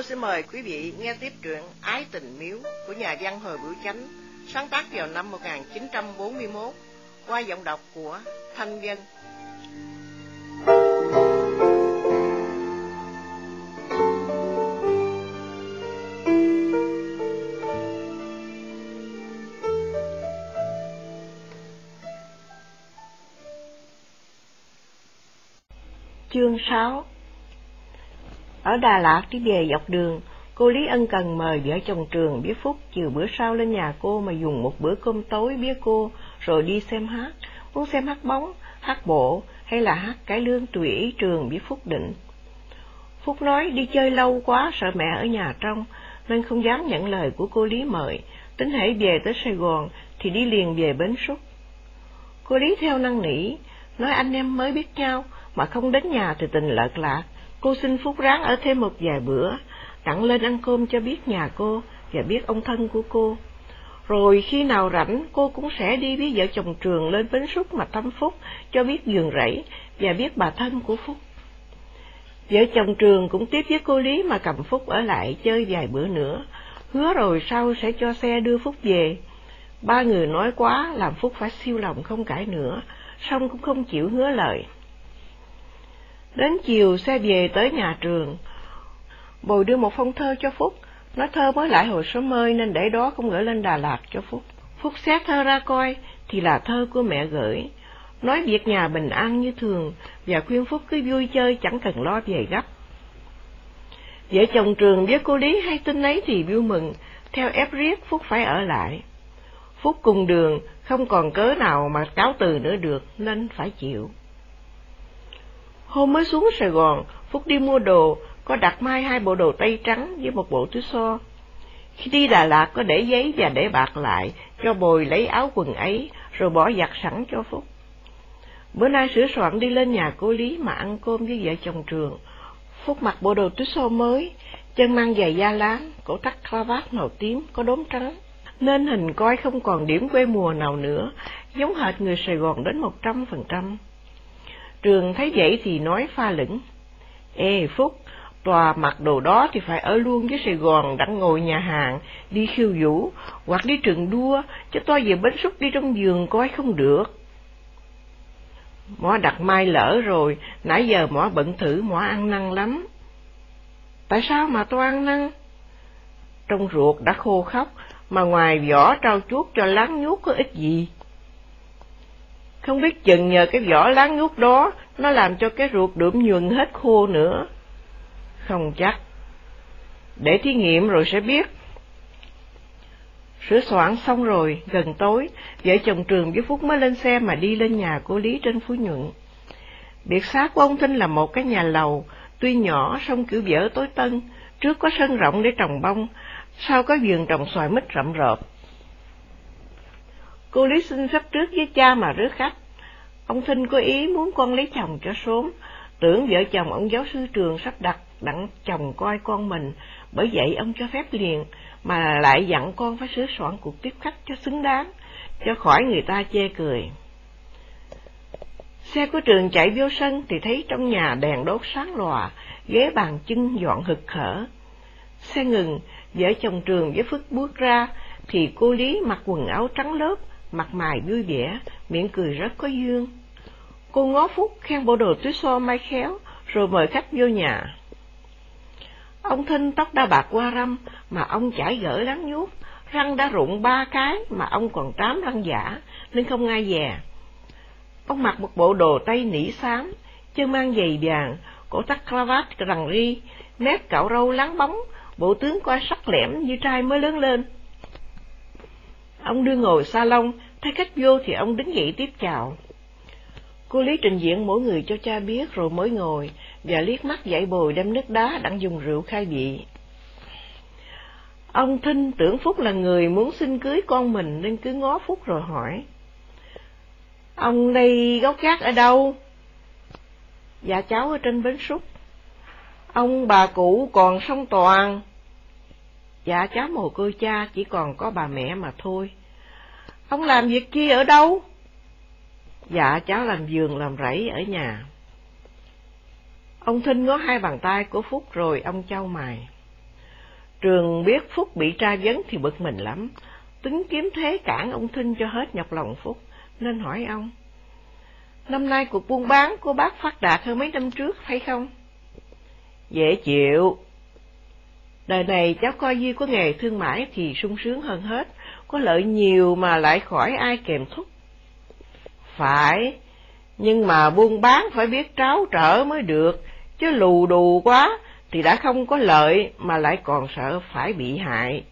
tôi xin mời quý vị nghe tiếp truyện Ái Tình Miếu của nhà văn Hồi Bửu Chánh, sáng tác vào năm 1941, qua giọng đọc của Thanh Vân. Chương 6. Ở Đà Lạt đi về dọc đường, cô Lý ân cần mời vợ chồng Trường biết Phúc chiều bữa sau lên nhà cô mà dùng một bữa cơm tối bía cô, rồi đi xem hát. Muốn xem hát bóng, hát bộ hay là hát cải lương tùy ý Trường biết Phúc định. Phúc nói đi chơi lâu quá sợ mẹ ở nhà trong, nên không dám nhận lời của cô Lý mời, tính hễ về tới Sài Gòn thì đi liền về Bến Xúc. Cô Lý theo năn nỉ, nói anh em mới biết nhau mà không đến nhà thì tình lợt lạc. Cô xin Phúc ráng ở thêm một vài bữa, tặng lên ăn cơm cho biết nhà cô và biết ông thân của cô. Rồi khi nào rảnh cô cũng sẽ đi với vợ chồng Trường lên Bến Xúc mà thăm Phúc, cho biết vườn rẫy và biết bà thân của Phúc. Vợ chồng Trường cũng tiếp với cô Lý mà cầm Phúc ở lại chơi vài bữa nữa, hứa rồi sau sẽ cho xe đưa Phúc về. Ba người nói quá làm Phúc phải siêu lòng không cãi nữa, song cũng không chịu hứa lời. Đến chiều xe về tới nhà Trường, Bồi đưa một phong thơ cho Phúc, nói thơ mới lại hồi sớm ơi nên để đó không gửi lên Đà Lạt cho Phúc. Phúc xé thơ ra coi thì là thơ của mẹ gửi, nói việc nhà bình an như thường và khuyên Phúc cứ vui chơi chẳng cần lo về gấp. Vợ chồng Trường với cô Lý hay tin ấy thì vui mừng, theo ép riết Phúc phải ở lại. Phúc cùng đường không còn cớ nào mà cáo từ nữa được nên phải chịu. Hôm mới xuống Sài Gòn, Phúc đi mua đồ, có đặt mai 2 bộ đồ tây trắng với một bộ túi xo. Khi đi Đà Lạt có để giấy và để bạc lại, cho Bồi lấy áo quần ấy, rồi bỏ giặt sẵn cho Phúc. Bữa nay sửa soạn đi lên nhà cô Lý mà ăn cơm với vợ chồng Trường. Phúc mặc bộ đồ túi xo mới, chân mang giày da láng, cổ thắt cravat màu tím có đốm trắng, nên hình coi không còn điểm quê mùa nào nữa, giống hệt người Sài Gòn đến 100%. Trường thấy vậy thì nói pha lửng, ê Phúc, tòa mặc đồ đó thì phải ở luôn với Sài Gòn, đặng ngồi nhà hàng, đi khiêu vũ, hoặc đi trường đua, chứ tôi về Bến Xúc đi trong vườn coi không được. Mỏ đặt mai lỡ rồi, nãy giờ mỏ bận thử, mỏ ăn năn lắm. Tại sao mà tôi ăn năn? Trong ruột đã khô khóc, mà ngoài vỏ trao chuốt cho láng nhút có ích gì. Không biết chừng nhờ cái vỏ láng nhút đó, nó làm cho cái ruột đượm nhuần hết khô nữa. Không chắc. Để thí nghiệm rồi sẽ biết. Sửa soạn xong rồi, gần tối, vợ chồng Trường với Phúc mới lên xe mà đi lên nhà cô Lý trên Phú Nhuận. Biệt xá của ông Thinh là một cái nhà lầu, tuy nhỏ song kiểu vỡ tối tân, trước có sân rộng để trồng bông, sau có vườn trồng xoài mít rậm rợp. Cô Lý xin phép trước với cha mà rước khách. Ông Thinh có ý muốn con lấy chồng cho sớm, tưởng vợ chồng ông giáo sư Trường sắp đặt đặng chồng coi con mình, bởi vậy ông cho phép liền, mà lại dặn con phải sửa soạn cuộc tiếp khách cho xứng đáng, cho khỏi người ta chê cười. Xe của Trường chạy vô sân thì thấy trong nhà đèn đốt sáng lòa, ghế bàn chân dọn hực hở. Xe ngừng, vợ chồng Trường với Phước bước ra, thì cô Lý mặc quần áo trắng lớp, mặt mày vui vẻ, miệng cười rất có duyên. Cô ngó Phúc khen bộ đồ túi xo may khéo, rồi mời khách vô nhà. Ông Thinh tóc đã bạc qua râm, mà ông chải gỡ láng nhút, răng đã rụng 3 cái, mà ông còn 8 răng giả, nên không ai dè. Ông mặc một bộ đồ tây nỉ xám, chân mang giày vàng, cổ thắt cravat rằn ri, mép cạo râu láng bóng, bộ tướng coi sắc lẻm như trai mới lớn lên. Ông đưa ngồi salon, thấy khách vô thì ông đứng dậy tiếp chào. Cô Lý trình diện mỗi người cho cha biết rồi mới ngồi, và liếc mắt dạy Bồi đem nước đá đặng dùng rượu khai vị. Ông Thinh tưởng Phúc là người muốn xin cưới con mình nên cứ ngó Phúc rồi hỏi, ông đây gốc gác ở đâu? Dạ cháu ở trên Bến Xúc. Ông bà cụ còn sống toàn? Dạ cháu mồ côi cha, chỉ còn có bà mẹ mà thôi. Ông làm việc chi ở đâu? Dạ cháu làm vườn làm rẫy ở nhà. Ông Thinh ngó 2 bàn tay của Phúc rồi ông chau mày. Trường biết Phúc bị tra vấn thì bực mình lắm, tính kiếm thế cản ông Thinh cho hết nhọc lòng Phúc, nên hỏi ông: năm nay cuộc buôn bán của bác phát đạt hơn mấy năm trước phải không? Dễ chịu. Đời này cháu coi như có nghề thương mại thì sung sướng hơn hết, có lợi nhiều mà lại khỏi ai kèm thúc. Phải, nhưng mà buôn bán phải biết tráo trở mới được, chứ lù đù quá thì đã không có lợi mà lại còn sợ phải bị hại.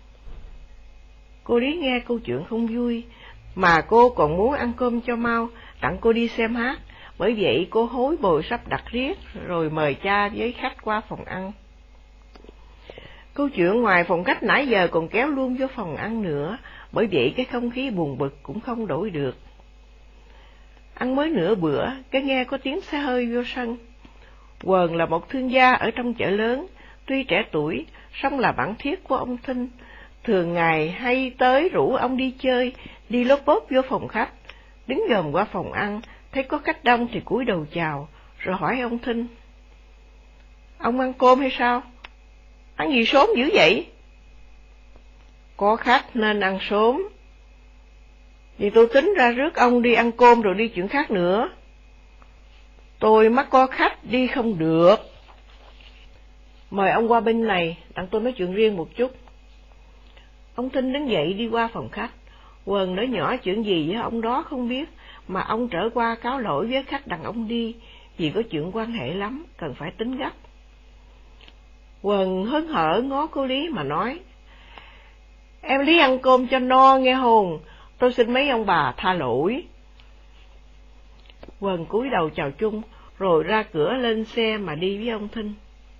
Cô Lý nghe câu chuyện không vui, mà cô còn muốn ăn cơm cho mau, đặng cô đi xem hát, bởi vậy cô hối bồi sắp đặt riết, rồi mời cha với khách qua phòng ăn. Câu chuyện ngoài phòng khách nãy giờ còn kéo luôn vô phòng ăn nữa, bởi vậy cái không khí buồn bực cũng không đổi được. Ăn mới nửa bữa, cái nghe có tiếng xe hơi vô sân. Quần là một thương gia ở trong chợ lớn, tuy trẻ tuổi, song là bạn thiết của ông Thinh. Thường ngày hay tới rủ ông đi chơi, đi lốp bốp vô phòng khách, đứng dòm qua phòng ăn, thấy có khách đông thì cúi đầu chào, rồi hỏi ông Thinh: ông ăn cơm hay sao? Ăn gì sớm dữ vậy? Có khách nên ăn sớm. Vì tôi tính ra rước ông đi ăn cơm rồi đi chuyện khác nữa. Tôi mắc có khách đi không được. Mời ông qua bên này, đặng tôi nói chuyện riêng một chút. Ông Thinh đứng dậy đi qua phòng khách. Quần nói nhỏ chuyện gì với ông đó không biết, mà ông trở qua cáo lỗi với khách đặng ông đi, vì có chuyện quan hệ lắm, cần phải tính gấp. Quần hớn hở ngó cô Lý mà nói: em Lý ăn cơm cho no nghe hồn, tôi xin mấy ông bà tha lỗi. Quần cúi đầu chào chung, rồi ra cửa lên xe mà đi với ông Thinh.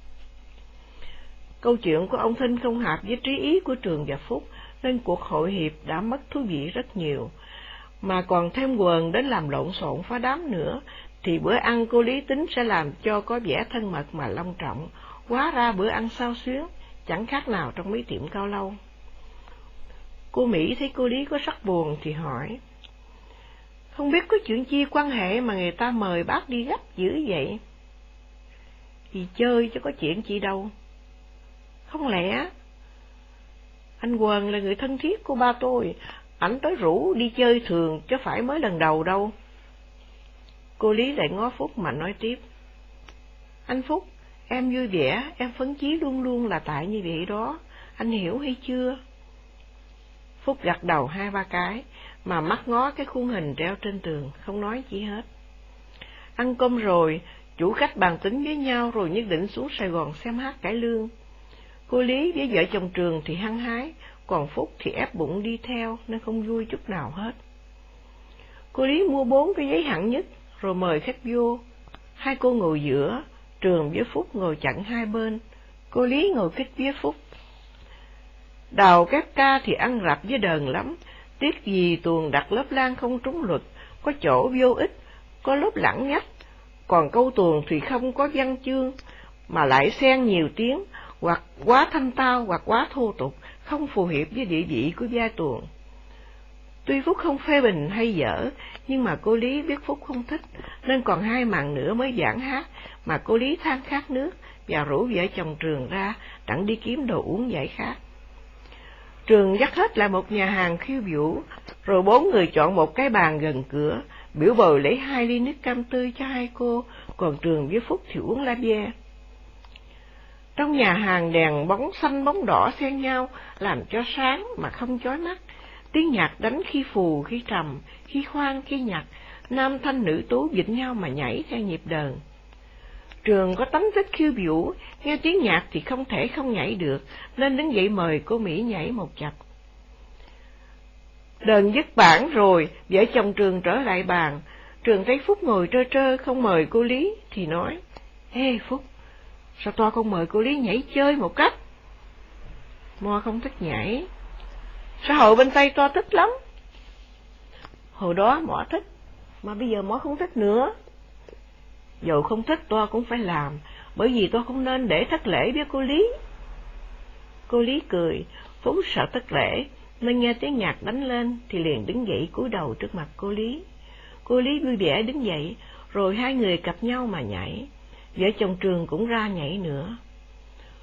Câu chuyện của ông Thinh không hợp với trí ý của Trường và Phúc, nên cuộc hội hiệp đã mất thú vị rất nhiều. Mà còn thêm Quần đến làm lộn xộn phá đám nữa, thì bữa ăn cô Lý tính sẽ làm cho có vẻ thân mật mà long trọng, hóa ra bữa ăn xao xuyến, chẳng khác nào trong mấy tiệm cao lâu. Cô Mỹ thấy cô Lý có sắc buồn thì hỏi: không biết có chuyện chi quan hệ mà người ta mời bác đi gấp dữ vậy? Thì chơi chứ có chuyện chi đâu. Không lẽ anh Quần là người thân thiết của ba tôi, ảnh tới rủ đi chơi thường chứ phải mới lần đầu đâu. Cô Lý lại ngó Phúc mà nói tiếp: anh Phúc, em vui vẻ, em phấn chí luôn luôn là tại như vậy đó, anh hiểu hay chưa? Phúc gật đầu 2-3 cái, mà mắt ngó cái khuôn hình treo trên tường, không nói chi hết. Ăn cơm rồi, chủ khách bàn tính với nhau rồi nhất định xuống Sài Gòn xem hát cải lương. Cô Lý với vợ chồng Trường thì hăng hái, còn Phúc thì ép bụng đi theo nên không vui chút nào hết. Cô Lý mua 4 cái giấy hạng nhất, rồi mời khách vô. Hai cô ngồi giữa, Trường với Phúc ngồi chặn hai bên, cô Lý ngồi kích với Phúc. Đào kép ca thì ăn rập với đờn lắm, tiếc gì tuồng đặt lớp lan không trúng luật, có chỗ vô ích, có lớp lẳng nhách, còn câu tuồng thì không có văn chương, mà lại xen nhiều tiếng, hoặc quá thanh tao hoặc quá thô tục, không phù hợp với địa vị của vai tuồng. Tuy Phúc không phê bình hay dở, nhưng mà cô Lý biết Phúc không thích, nên còn 2 màn nữa mới giảng hát, mà cô Lý than khát nước và rủ vợ chồng Trường ra đặng đi kiếm đồ uống giải khát. Trường dắt hết lại một nhà hàng khiêu vũ, rồi 4 người chọn một cái bàn gần cửa, biểu bồi lấy 2 ly nước cam tươi cho 2 cô, còn Trường với Phúc thì uống la bia. Trong nhà hàng đèn bóng xanh bóng đỏ xen nhau, làm cho sáng mà không chói mắt. Tiếng nhạc đánh khi phù khi trầm, khi khoan khi nhặt, nam thanh nữ tú vịnh nhau mà nhảy theo nhịp đờn. Trường có tánh thích khiêu vũ, nghe tiếng nhạc thì không thể không nhảy được, nên đứng dậy mời cô Mỹ nhảy một chập. Đờn dứt bản rồi, vợ chồng Trường trở lại bàn. Trường thấy Phúc ngồi trơ trơ không mời cô Lý, thì nói: ê Phúc, sao toa không mời cô Lý nhảy chơi một cách? Mo không thích nhảy. Xã hội bên Tây toa thích lắm. Hồi đó mỏ thích, mà bây giờ mỏ không thích nữa. Dầu không thích toa cũng phải làm, bởi vì toa không nên để thất lễ với cô Lý. Cô Lý cười. Phúc sợ thất lễ, nên nghe tiếng nhạc đánh lên thì liền đứng dậy cúi đầu trước mặt cô Lý. Cô Lý vui vẻ đứng dậy, rồi 2 người cặp nhau mà nhảy. Vợ chồng Trường cũng ra nhảy nữa.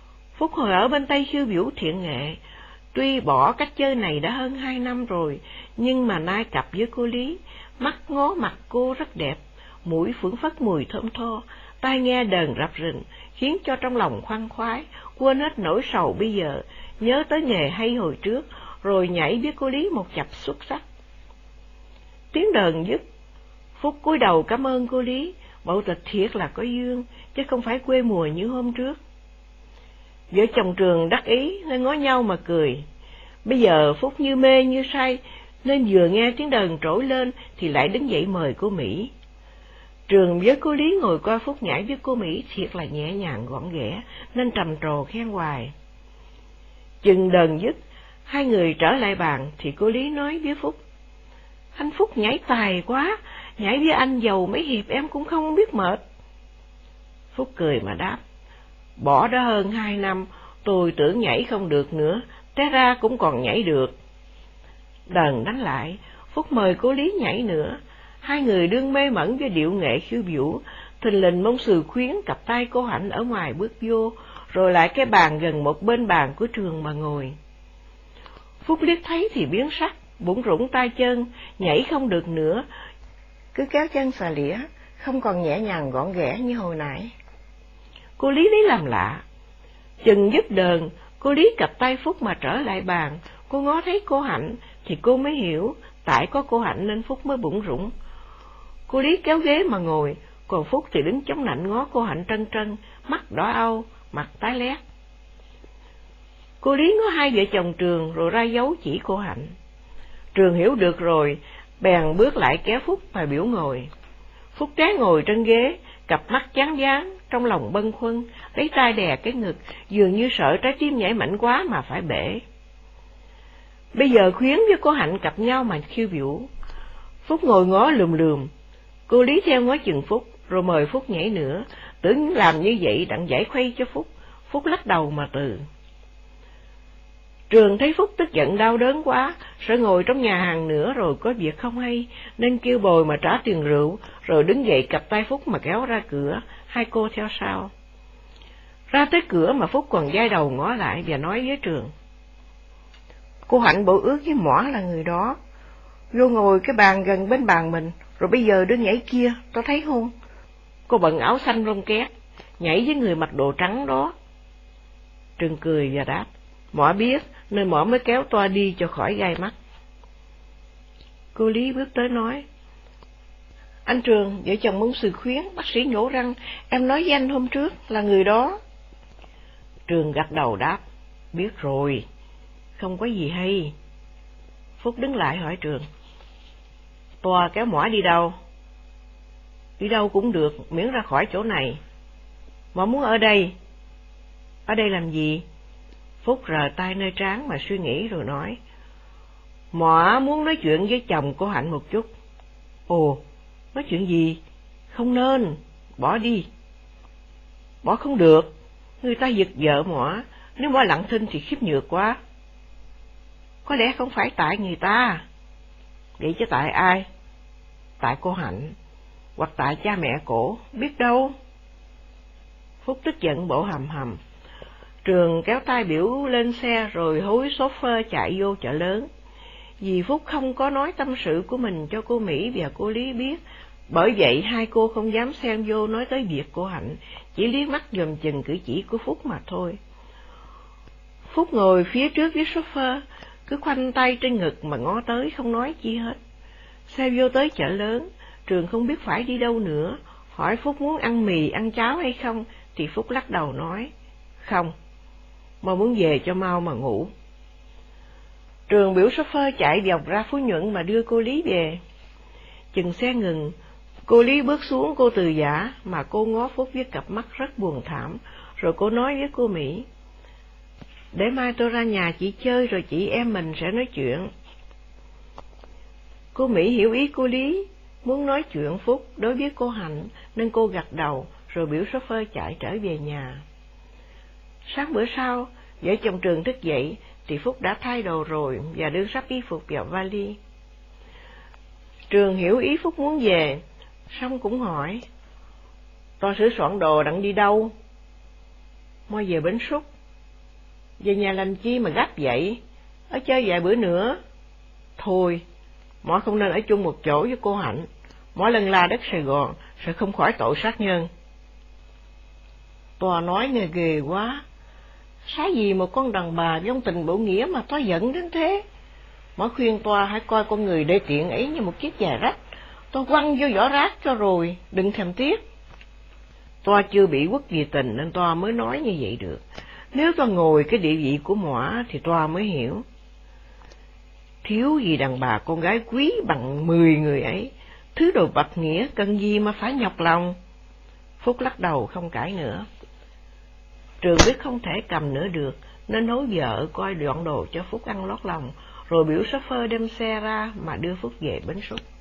Phúc hồi ở bên Tây khiêu vũ thiện nghệ, tuy bỏ cách chơi này đã hơn 2 năm rồi, nhưng mà nay cặp với cô Lý, mắt ngó mặt cô rất đẹp, mũi phưởng phất mùi thơm tho, tai nghe đờn rập rình, khiến cho trong lòng khoan khoái, quên hết nỗi sầu bây giờ, nhớ tới nghề hay hồi trước, rồi nhảy với cô Lý một chập xuất sắc. Tiếng đờn dứt, Phúc cúi đầu cảm ơn cô Lý, bộ tịch thiệt là có duyên, chứ không phải quê mùa như hôm trước. Vợ chồng Trường đắc ý nên ngó nhau mà cười. Bây giờ Phúc như mê như say, nên vừa nghe tiếng đờn trỗi lên thì lại đứng dậy mời cô Mỹ. Trường với cô Lý ngồi coi Phúc nhảy với cô Mỹ thiệt là nhẹ nhàng gọn ghẽ, nên trầm trồ khen hoài. Chừng đờn dứt, hai người trở lại bàn thì cô Lý nói với Phúc: "Anh Phúc nhảy tài quá, nhảy với anh dầu mấy hiệp em cũng không biết mệt." Phúc cười mà đáp: "Bỏ đó hơn 2 năm, tôi tưởng nhảy không được nữa, té ra cũng còn nhảy được." Đờn đánh lại, Phúc mời cô Lý nhảy nữa. Hai người đương mê mẩn với điệu nghệ khiêu vũ, thình lình mông Sừ Khuyến cặp tay cô Hạnh ở ngoài bước vô, rồi lại cái bàn gần một bên bàn của Trường mà ngồi. Phúc liếc thấy thì biến sắc, bủn rủn tay chân, nhảy không được nữa, cứ kéo chân xà lĩa, không còn nhẹ nhàng gọn ghẽ như hồi nãy. Cô Lý lấy làm lạ. Chừng dứt đờn, cô Lý cặp tay Phúc mà trở lại bàn, cô ngó thấy cô Hạnh thì cô mới hiểu, tại có cô Hạnh nên Phúc mới bủn rủn. Cô Lý kéo ghế mà ngồi, còn Phúc thì đứng chống nạnh ngó cô Hạnh trân trân, mắt đỏ au, mặt tái lét. Cô Lý ngó hai vợ chồng Trường rồi ra dấu chỉ cô Hạnh. Trường hiểu được rồi, bèn bước lại kéo Phúc mà biểu ngồi. Phúc té ngồi trên ghế, cặp mắt chán dán, trong lòng bâng khuâng, lấy tay đè cái ngực, dường như sợ trái tim nhảy mạnh quá mà phải bể. Bây giờ Khuyến với cô Hạnh cặp nhau mà khiêu vũ. Phúc ngồi ngó lườm lườm, cô Lý theo ngó chừng Phúc, rồi mời Phúc nhảy nữa, tưởng làm như vậy đặng giải khuây cho Phúc. Phúc lắc đầu mà từ. Trường thấy Phúc tức giận đau đớn quá, sợ ngồi trong nhà hàng nữa rồi có việc không hay, nên kêu bồi mà trả tiền rượu, rồi đứng dậy cặp tay Phúc mà kéo ra cửa, hai cô theo sau. Ra tới cửa mà Phúc còn dai đầu ngó lại và nói với Trường: "Cô Hạnh bộ ước với Mỏ là người đó, vô ngồi cái bàn gần bên bàn mình, rồi bây giờ đứa nhảy kia, tao thấy không? Cô bận áo xanh rông két, nhảy với người mặc đồ trắng đó." Trường cười và đáp: "Mỏ biết, nên Mỏ mới kéo toa đi cho khỏi gai mắt." Cô Lý bước tới nói: "Anh Trường, vợ chồng mông Sừ Khuyến, bác sĩ nhổ răng, em nói với anh hôm trước là người đó." Trường gật đầu đáp: "Biết rồi, không có gì hay." Phúc đứng lại hỏi Trường: "Toa kéo Mỏ đi đâu?" "Đi đâu cũng được, miễn ra khỏi chỗ này." "Mỏ muốn ở đây." "Ở đây làm gì?" Phúc rờ tay nơi trán mà suy nghĩ rồi nói: "Mỏ muốn nói chuyện với chồng của Hạnh một chút." "Ồ, nói chuyện gì?" "Không nên, bỏ đi." "Bỏ không được, người ta giật vợ Mỏ, nếu Mỏ lặng thinh thì khiếp nhược quá." "Có lẽ không phải tại người ta." "Vậy chứ tại ai?" "Tại cô Hạnh, hoặc tại cha mẹ cổ, biết đâu." Phúc tức giận bộ hầm hầm. Trường kéo tay biểu lên xe rồi hối chauffeur chạy vô chợ lớn. Vì Phúc không có nói tâm sự của mình cho cô Mỹ và cô Lý biết, bởi vậy hai cô không dám xen vô nói tới việc cô Hạnh, chỉ liếc mắt dòm chừng cử chỉ của Phúc mà thôi. Phúc ngồi phía trước với chauffeur, cứ khoanh tay trên ngực mà ngó tới không nói chi hết. Xe vô tới chợ lớn, Trường không biết phải đi đâu nữa, hỏi Phúc muốn ăn mì ăn cháo hay không, thì Phúc lắc đầu nói: "Không, mà muốn về cho mau mà ngủ." Trường biểu chauffeur chạy vòng ra Phú Nhuận mà đưa cô Lý về. Chừng xe ngừng, cô Lý bước xuống cô từ giả mà cô ngó Phúc với cặp mắt rất buồn thảm, rồi cô nói với cô Mỹ: "Để mai tôi ra nhà chị chơi rồi chị em mình sẽ nói chuyện." Cô Mỹ hiểu ý cô Lý, muốn nói chuyện Phúc đối với cô Hạnh, nên cô gật đầu rồi biểu chauffeur chạy trở về nhà. Sáng bữa sau, vợ chồng Trường thức dậy thì Phúc đã thay đồ rồi và đưa sắp y phục vào vali. Trường hiểu ý Phúc muốn về, xong cũng hỏi: "Tao sửa soạn đồ đặng đi đâu?" "Moi về Bến Xúc." Về nhà làm chi mà gấp vậy? Ở chơi vài bữa nữa. Thôi, mỏ không nên ở chung một chỗ với cô Hạnh. Mỗi lần la đất Sài Gòn sẽ không khỏi tội sát nhân. Tòa nói nghe ghê quá. Xá gì một con đàn bà vong tình bổ nghĩa mà Toa giận đến thế? Mỏ khuyên Toa hãy coi con người đê tiện ấy như một chiếc giày rách. Toa quăng vô giỏ rác cho rồi, đừng thèm tiếc. Toa chưa bị quất vì tình nên Toa mới nói như vậy được. Nếu Toa ngồi cái địa vị của mỏ thì Toa mới hiểu. Thiếu gì đàn bà con gái quý bằng 10 người ấy, thứ đồ bạc nghĩa cần gì mà phải nhọc lòng. Phúc lắc đầu không cãi nữa. Trường biết không thể cầm nữa được, nên hối vợ coi dọn đồ cho Phúc ăn lót lòng, rồi biểu chauffeur đem xe ra mà đưa Phúc về bến Xúc.